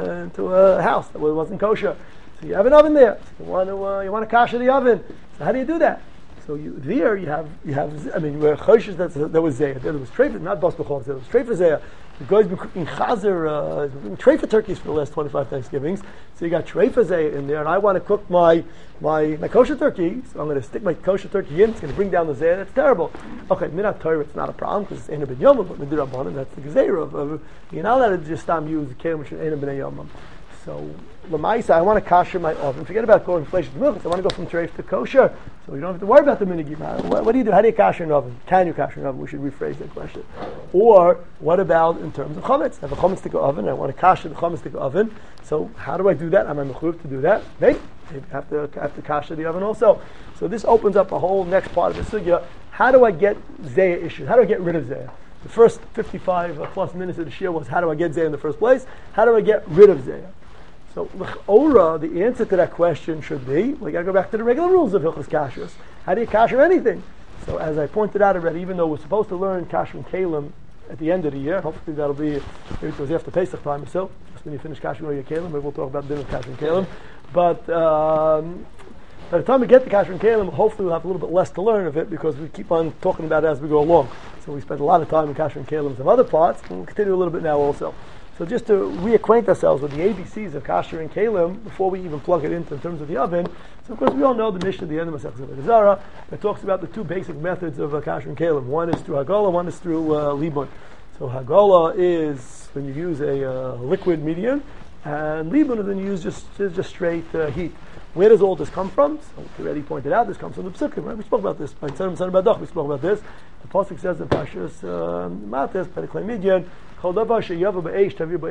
a house that wasn't kosher, so you have an oven there. So you want to kasher the oven. So how do you do that? So you have. I mean, where choshes that was zeh. There was treifah, not bas b'chol. There was treifah zeh. The guy's been cooking chazer, treifah turkeys for the last 25 Thanksgivings. So you got treifah zeh in there, and I want to cook my kosher turkey. So I'm going to stick my kosher turkey in. It's going to bring down the zeh. That's terrible. Okay, minat Torah, it's not a problem because it's ein ben yomam, but midirabbanan, that's the gezerah. You're not allowed to just use the kelim which is ein ben yomam. So, Lamaisa, I want to kasher my oven. Forget about going flesh to milk. I want to go from treif to kosher. So you don't have to worry about the minigim. What do you do? How do you kasher an oven? Can you kasher an oven? We should rephrase that question. Or, what about in terms of chametz? I have a chametz stick oven. I want to kasher the chametz stick oven. So, how do I do that? Am I mechuyev to do that? Maybe I have to kasher the oven also. So this opens up a whole next part of the sugya. How do I get zayah issues? How do I get rid of zayah? The first 55 plus minutes of the shir was how do I get zayah in the first place? How do I get rid of zayah? So, l'ch'ora, the answer to that question should be, we got to go back to the regular rules of Hilchos Kashrus. How do you kasher anything? So, as I pointed out already, even though we're supposed to learn Kashrun Kalim at the end of the year, hopefully that'll be, maybe it was after Pesach time or so, just when you finish Kashrun all your Kalim, maybe we'll talk about the dinner of Kashrun Kalim. But by the time we get to Kashrun Kalim, hopefully we'll have a little bit less to learn of it because we keep on talking about it as we go along. So we spend a lot of time in Kashrun Kalim of other parts, and we'll continue a little bit now also. So just to reacquaint ourselves with the ABCs of kasher and kalim before we even plug it into in terms of the oven. So of course we all know the Mishnah at the end of Masechtas Avodah Zarah that talks about the two basic methods of kasher and kalim. One is through Hagala, one is through Libun. So Hagala is when you use a liquid medium, and Libun is when you use just straight heat. Where does all this come from? So we already pointed out this comes from the Psukim, right? We spoke about this. By Tzadam Badach, we spoke about this. The Pasuk says in Parshas Matas, by the Klei so, so kol davar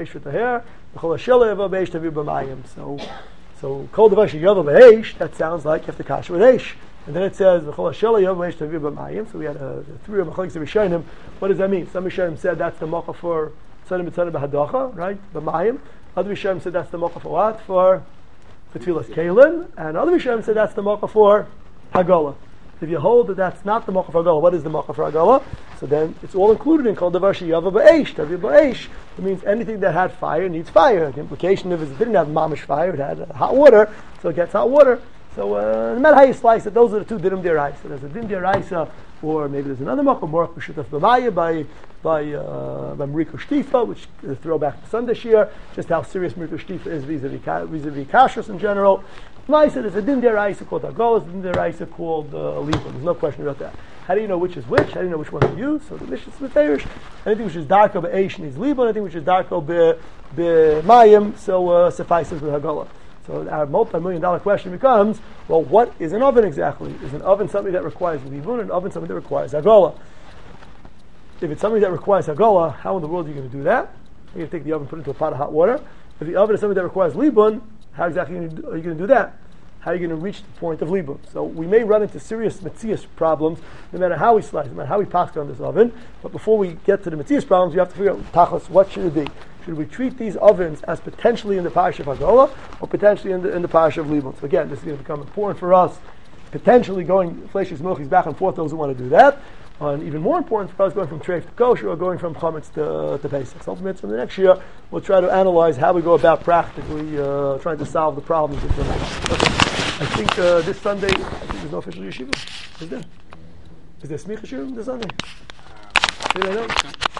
sheyava b'eish, that sounds like you have to kasher with eish. And then it says v'chol hashela yava b'eish tavir b'mayim. So we had three of machlokes of Rishonim. What does that mean? Some Rishonim said that's the mocha for tzadim b'tzadim b'hadacha, right? B'mayim. Other Rishonim said that's the mocha for what? For tefillas kalim. And other Rishonim said that's the mocha for hagala. If you hold that that's not the mocha for hagala, what is the mocha for hagala? So then it's all included in kol davar sheyava b'eish, tavir b'eish. It means anything that had fire needs fire. The implication of it is it didn't have mamish fire, it had hot water, so it gets hot water. So no matter how you slice it, those are the two dinim deraisa. There's a din deraisa, or maybe there's another makom, more b'shutaf b'maya by Mariko Shtifa, which is a throwback to Sunday Shir, just how serious Mariko Shtifa is vis-a-vis kashrus in general. Maisa, there's a din deraisa called Agolas, din deraisa called Libun. There's no question about that. How do you know which is which? How do you know which one to use? So the Mishnah is Meferish. Anything which is darko be'eish needs Libun. Anything which is darko be'mayim, so suffices with Hagolah. So our multi-million-dollar question becomes, well, what is an oven exactly? Is an oven something that requires Libun, and an oven something that requires Hagolah? If it's something that requires Hagolah, how in the world are you going to do that? You're going to take the oven, put it into a pot of hot water. If the oven is something that requires Libun, how exactly are you going to do that? How are you going to reach the point of Libun? So we may run into serious Metzias problems, no matter how we slice, no matter how we pack on this oven. But before we get to the Metzias problems, we have to figure out, Tachlis, what should it be? Should we treat these ovens as potentially in the Parsha of Hagolah, or potentially in the Parsha of Libun? So again, this is going to become important for us, potentially going Fleishis Milchis back and forth, those who want to do that. And even more important for us, going from treif to kosher, or going from chametz to Pesach. So ultimately, from the next year, we'll try to analyze how we go about practically trying to solve the problems. Okay. I think this Sunday, I think there's no official yeshiva. Is there? Is there smicha shiur this Sunday? Did I know?